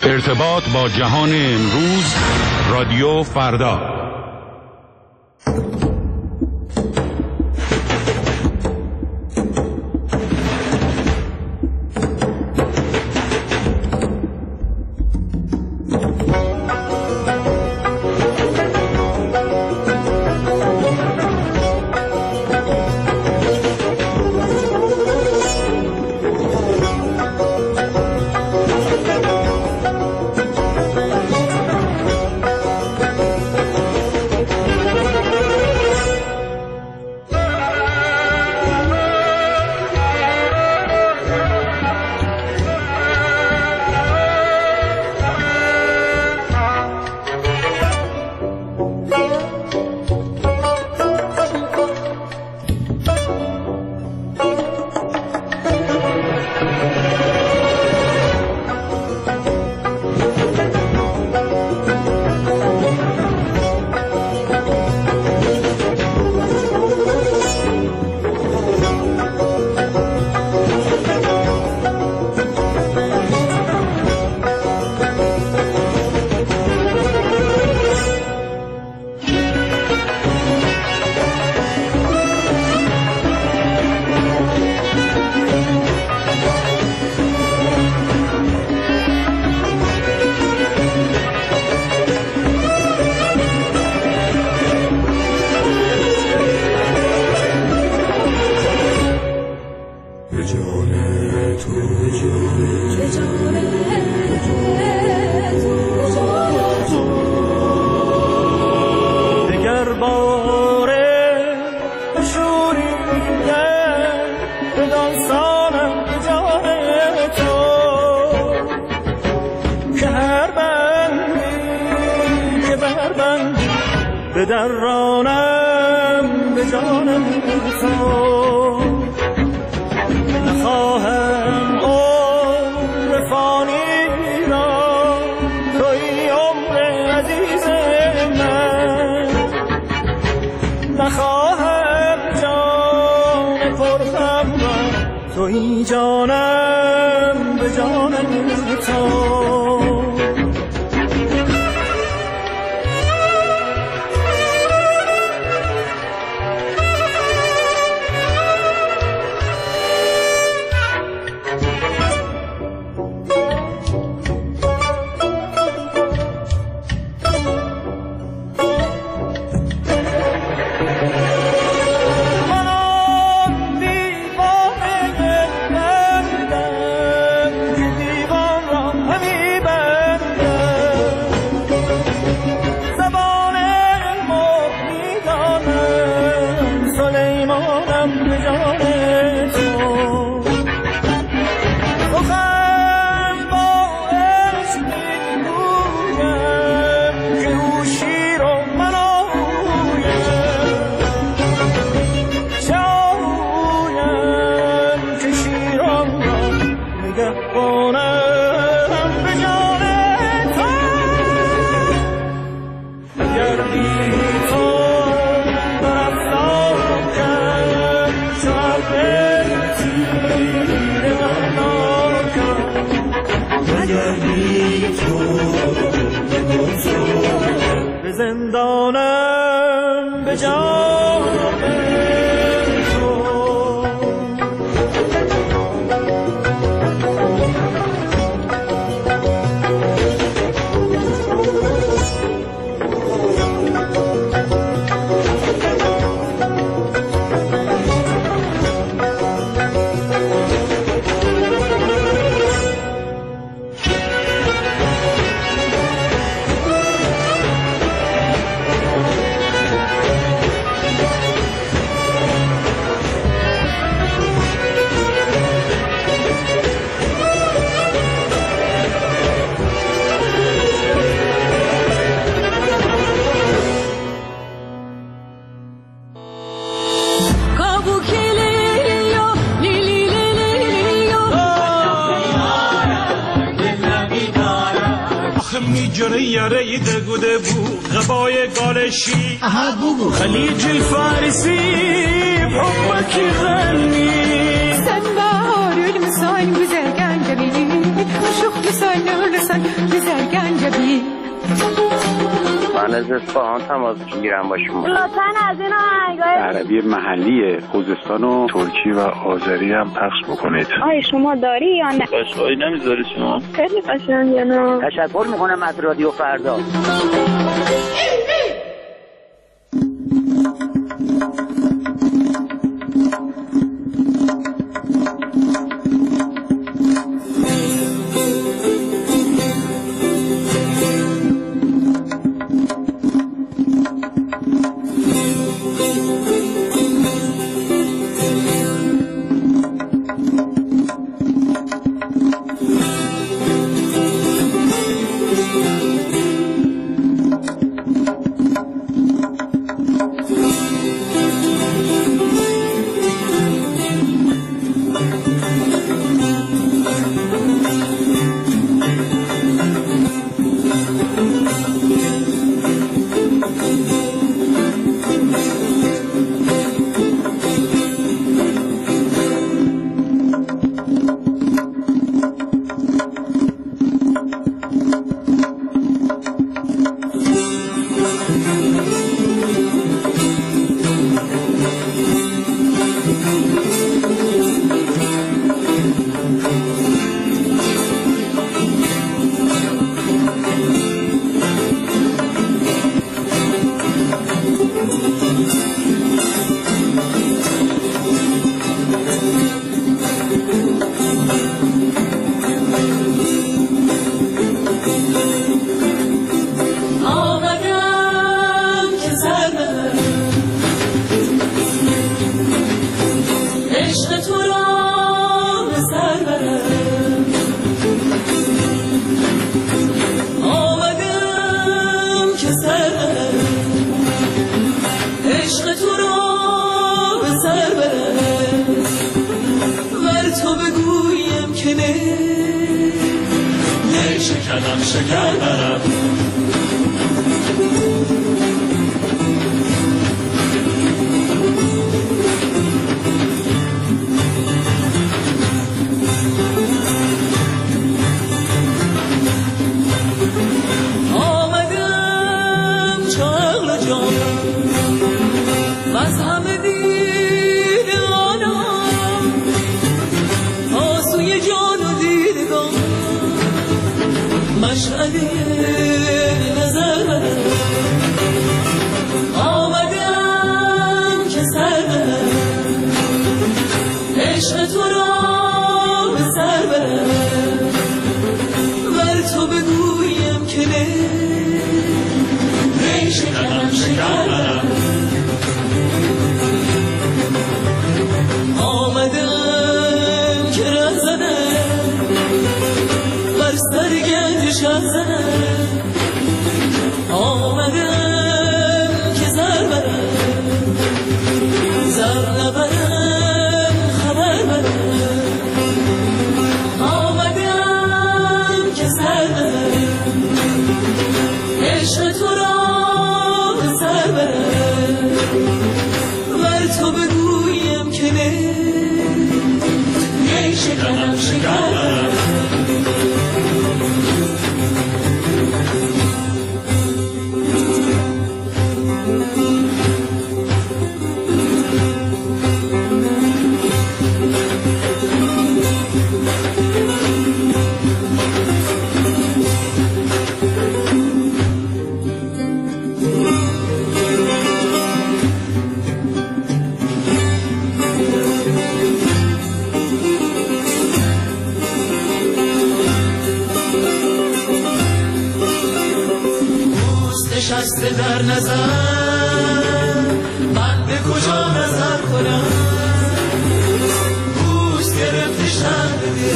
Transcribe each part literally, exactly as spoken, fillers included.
ارتباط با جهان امروز، رادیو فردا. به درانم به جانم تو نخواهم عمر فانی را، توی عمر عزیز من، نخواهم جان پرخم را، توی جانم به جانم تو. به زندانم به جان جنه یاره دگوده بو غبای گالشی خلیج الفارسی بحبك غني sen bahar المسان güzel gencebini شوف مثال رقصان به زرگنجبیل. من از اصفهان تماس میگیرم با شما. لطفاً از این آهنگای عربی محلی خوزستان و ترکی و آذری هم پخش بکنید. آیا شما داری یا نه؟ قشنگی نمیذاری شما؟ خیلی قشنگه. نه تشکر میکنم از رادیو فردا. در نظر من به کجا نظر کنم بوس گرفته شهر ده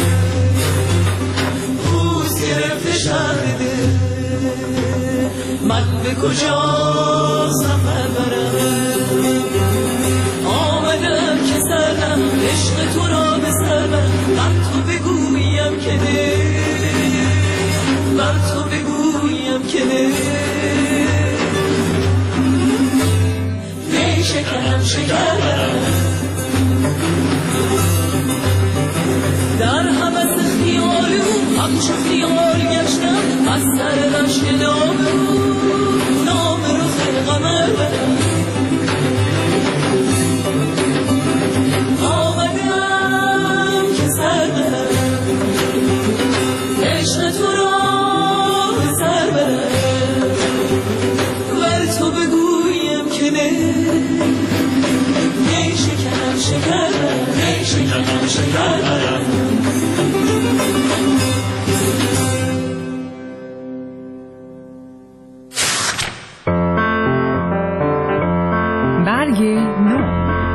بوس گرفته شهر ده من به کجا سفر برم آمدم که سرم عشق تو را به سرم بر تو بگویم که ده بر تو بگویم که ده شکرم شکرم در همه خیالو همچو خیال بیمار گشتم از سر رشک نام رو نام رو خلقمه برم آمدم که سر برم عشق تو را سر برم ور تو بگویم که نه نی شکنم شکر برم نی شکنم شکر برم برگ نو.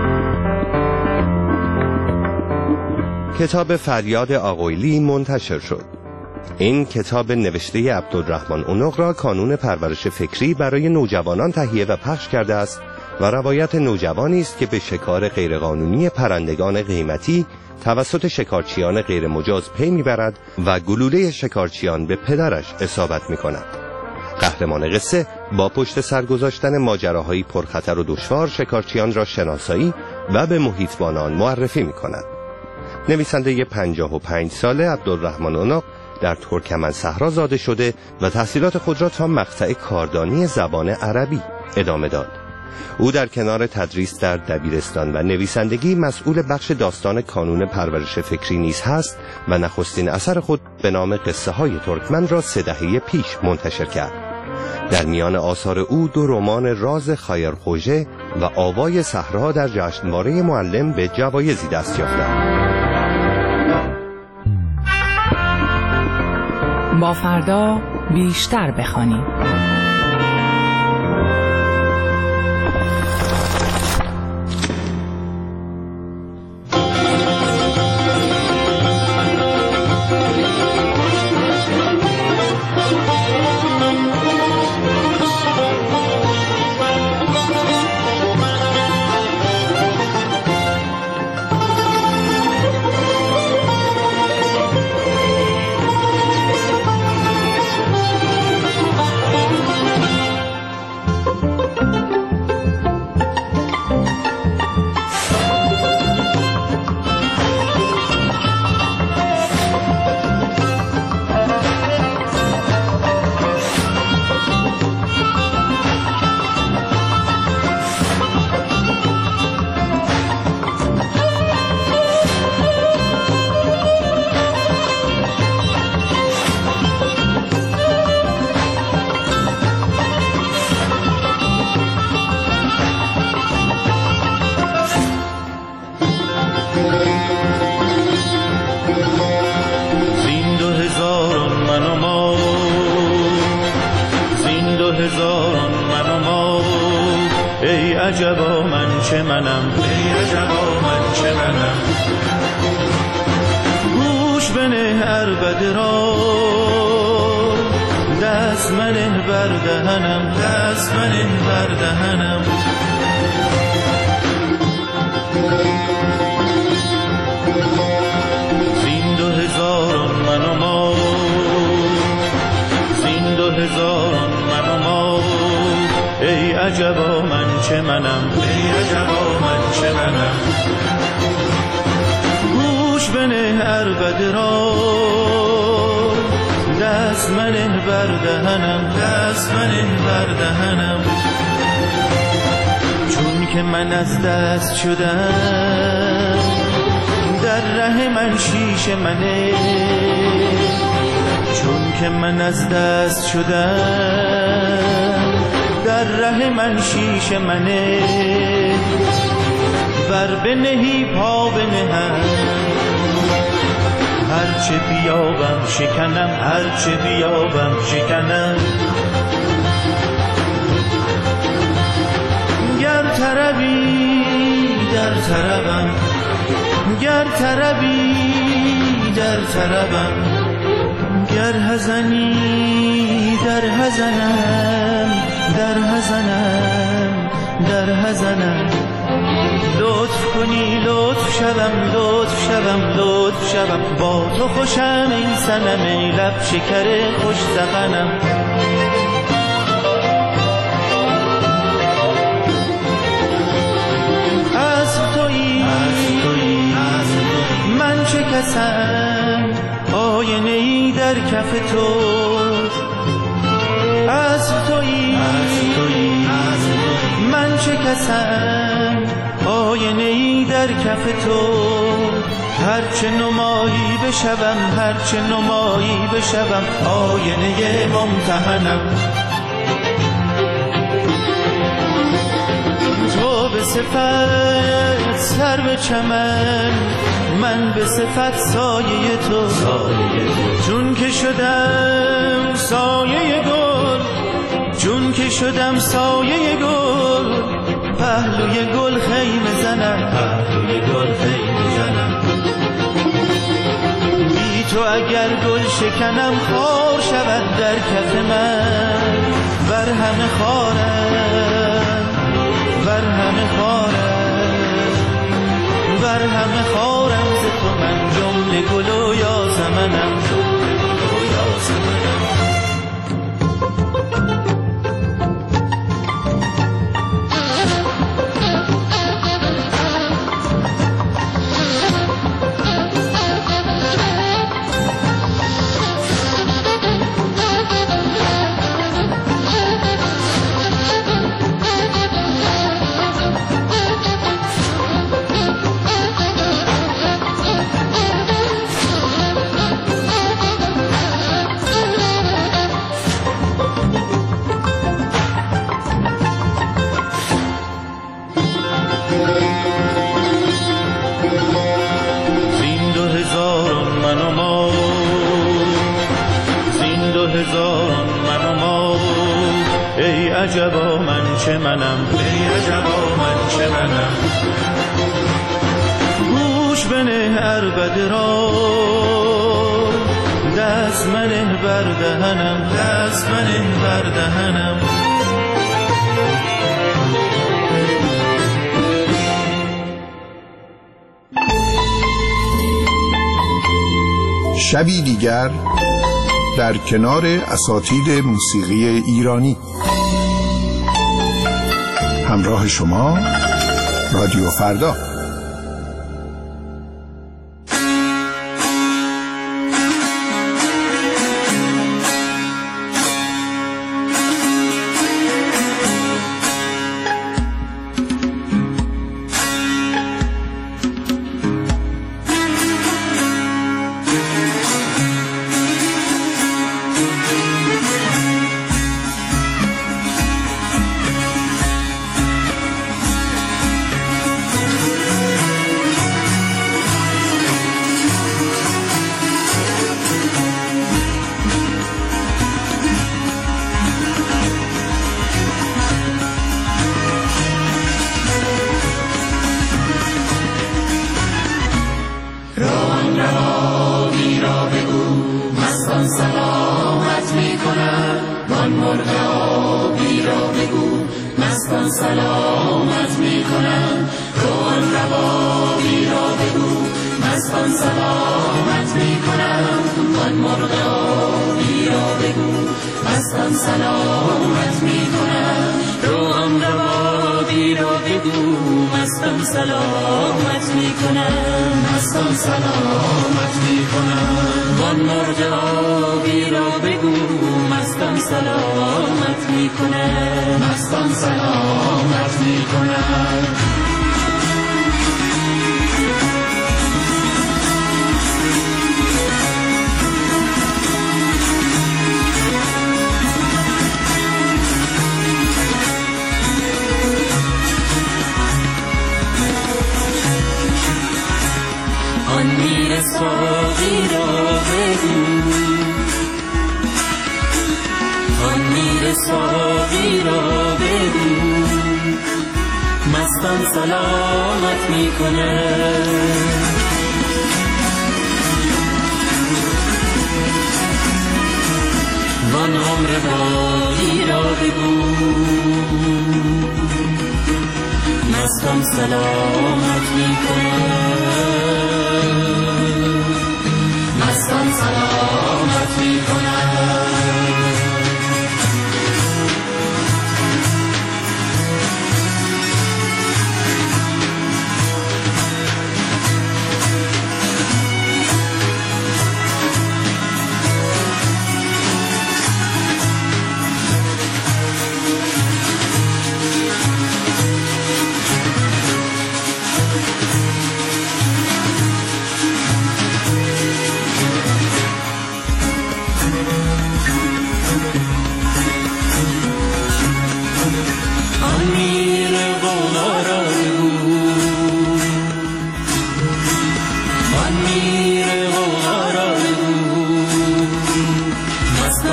کتاب فریاد آقویلی منتشر شد. این کتاب نوشته عبدالرحمن اونق را کانون پرورش فکری برای نوجوانان تهیه و پخش کرده است و روایت نوجوانی است که به شکار غیرقانونی پرندگان قیمتی توسط شکارچیان غیر مجاز پی میبرد و گلوله شکارچیان به پدرش اصابت میکند. قهرمان قصه با پشت سر گذاشتن ماجراهایی پرخطر و دشوار شکارچیان را شناسایی و به محیطبانان معرفی میکند. نویسنده پنجاه و پنج ساله عبدالرحمن اونق در ترکمن صحرا زاده شده و تحصیلات خود را تا مقطع کاردانی زبان عربی ادامه داد. او در کنار تدریس در دبیرستان و نویسندگی مسئول بخش داستان کانون پرورش فکری نیز هست و نخستین اثر خود به نام قصه های ترکمن را سه دهه پیش منتشر کرد. در میان آثار او دو رمان راز خایرخوژه و آوای صحرا در جشنواره معلم به جوایزی دست یافتند. با فردا بیشتر بخوانیم. عجبا من چه منم ای عجبا من چه منم گوش بنه عربده را دست منه بر دهنم دست منه بر دهنم زین دو هزاران من و ما زین دو هزاران من و ما ای عجبا من چه منم ای عجبا من چه منم گوش بنه عربده را دست منه بر دهنم دست منه بر دهنم چون که من از دست شدم در ره من شیش منه چون که من از دست شدم در ره من شیش منه بر بنهی پا بنهم هرچه بیابم شکنم هرچه بیابم شکنم گر طربی در طربم گر طربی در طربم گر حزنی در حزنم در حزنم در حزنم لطف کنی لطف شوم لطف شوم لطف شوم با تو خوشم این صنم ای لب شکر خوش ذقنم از تویی من چه کسم آینه‌ای در کف تو، از تویی من چه کسم، آینه‌ای در کف تو، هرچه نمایی بشوم، هرچه نمایی بشوم، آینه ممتحنم. تو به صفت سر به چمن، من به صفت سایه تو، چون که شدم سایه گل، چون که شدم سایه گل، پهلوی گل خیمه زنم، پهلوی گل خیمه زنم. بی تو اگر گل شکنم خار شود در کف من، بر همه خارم، بر همه خارم، بر همه خارم ز تو من، جمله گل و یاسمنم، جمله گل و یاسمنم. عجبا من چه منم، ای عجبا من چه منم. گوش بنه عربده را، دست منه بر دهنم، دست منه بر دهنم. شبی دیگر در کنار اساتید موسیقی ایرانی. همراه شما رادیو فردا.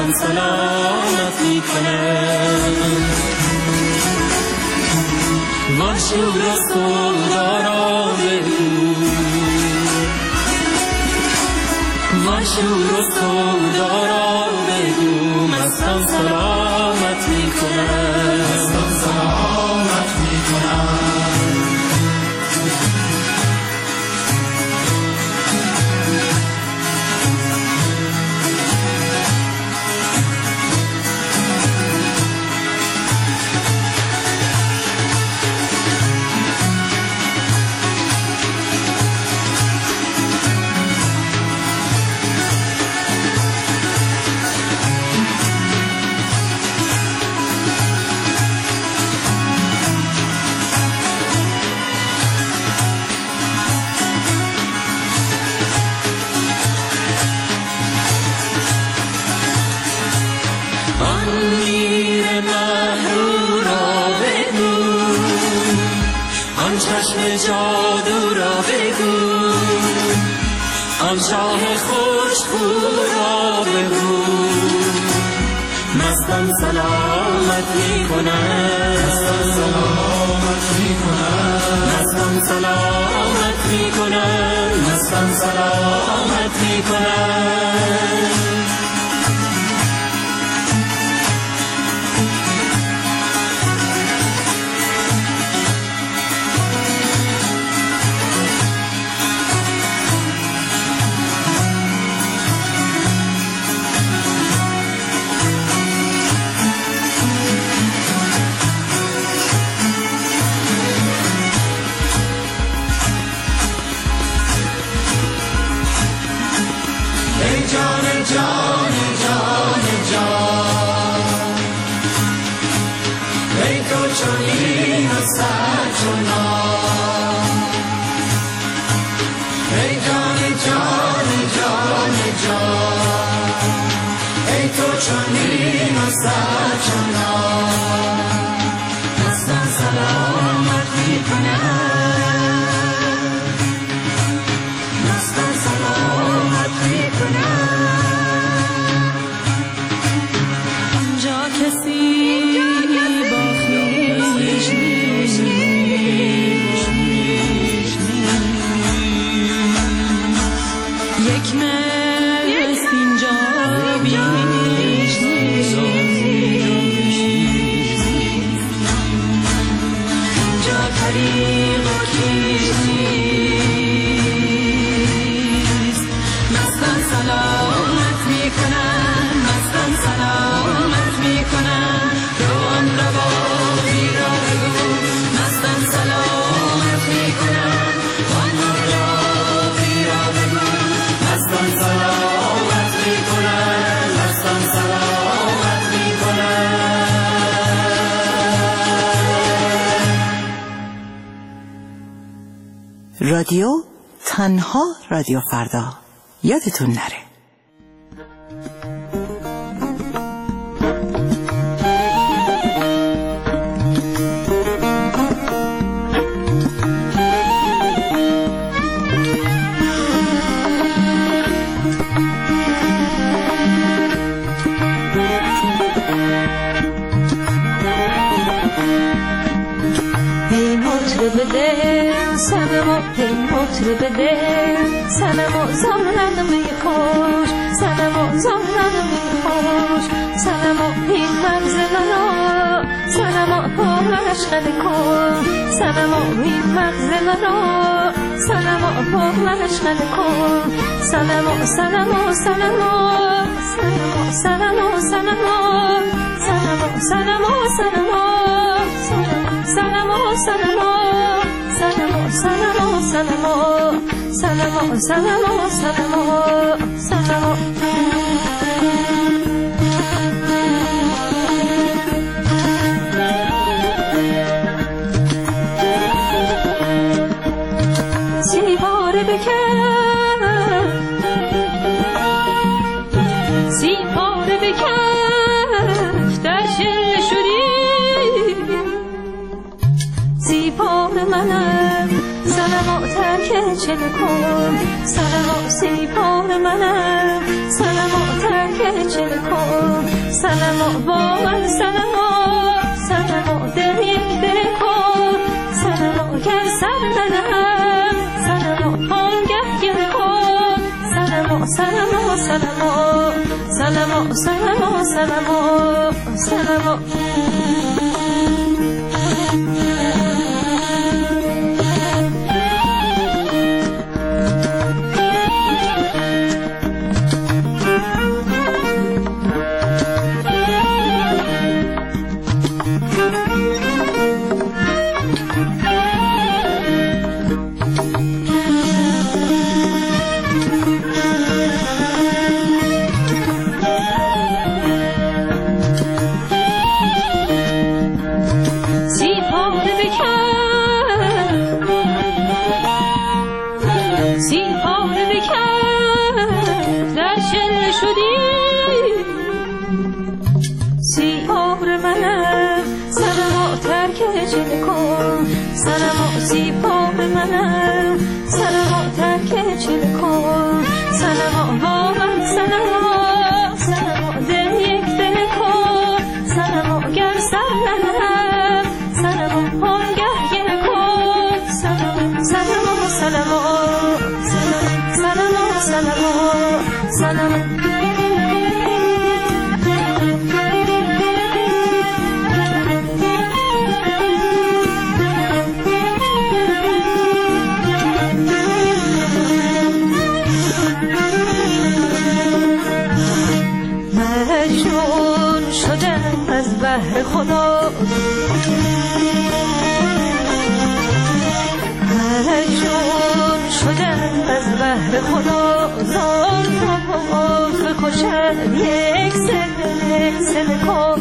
مستم سلامت میکنم وان شور و سودارا بگو وان شور و سودارا بگو مستم سلامت میکنم مستم سلامت میکنم جادو را بگو آن شاه خوشبو را بگو مستم سلامت میکنم مستم سلامت میکنم مستم سلامت میکنم مستم سلامت میکنم جان جان جان جان ای تو چنین و سرچنان ای جان جان جان جان ای تو چنین و سرچنان مستم سلامت میکنم مستم سلامت میکنم رادیو تنها رادیو فردا یادتون نره. سنمو هی مطرب دل سنمو زارم میخوش سنمو زارم میخوش سنمو هی منزلنا سنمو پرش خلکن سنمو هی منزلنا سنمو پرش خلکن سنمو سنمو سنمو سنمو سنمو سنمو سنمو سنمو سنمو سنمو سنمو سلام سلام سلام سلام سلام سلام سلام سیباره بکن سیباره بکن در شل شدی سیباره منم سلام ترک چل کن سلام سیبار منم سلام ترک چل کن سنما با من سنما سنما دل یک دل کن سنما گر سر ندهم سنما پانگه گل کن سنما سنما سنما سنما سنما سنما سنما سنما زیبا به منم سنما ترک چه کن سنما با من سنما سنما دل یک دل کن سنما گر سر ندهم سنما پانگه گل کن سنما سنما سنما سنما سنما سنما بهر خدا مجنون شدم از بهر خدا زان تا بکشم یک سل یک سل کن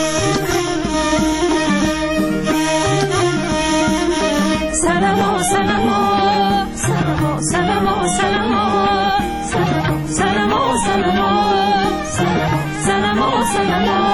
سنما سنما سنما سنما سنما سنما سنما سنما سنما سنما